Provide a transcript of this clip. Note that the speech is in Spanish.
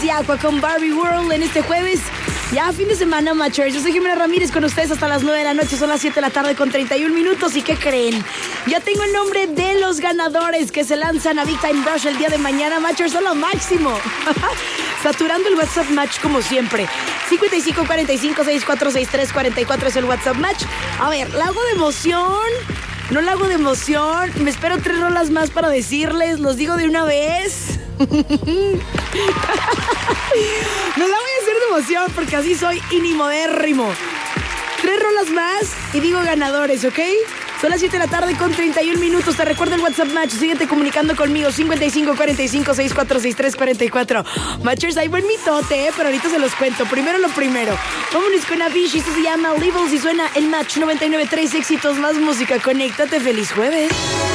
y Aqua con Barbie World en este jueves. Ya fin de semana, Matchers. Yo soy Jimena Ramírez con ustedes hasta las 9 de la noche. Son las 7 de la tarde con 31 minutos. ¿Y qué creen? Ya tengo el nombre de los ganadores que se lanzan a Big Time Rush el día de mañana. Matchers, son lo máximo. Saturando el WhatsApp Match como siempre. 5545-646344 es el WhatsApp Match. A ver, ¿la hago de emoción? No la hago de emoción. Me espero 3 rolas más para decirles. Los digo de una vez. No la voy a hacer de emoción porque así soy inimodérrimo. 3 rolas más y digo ganadores, ¿ok? Son las 7 de la tarde con 31 minutos. Te recuerdo el WhatsApp Match. Síguete comunicando conmigo. 5545-646344. Matchers, hay buen mitote, pero ahorita se los cuento. Primero lo primero. Vámonos con Avicii. Esto se llama Levels y suena el Match 99.3. Éxitos más música. Conéctate. Feliz jueves.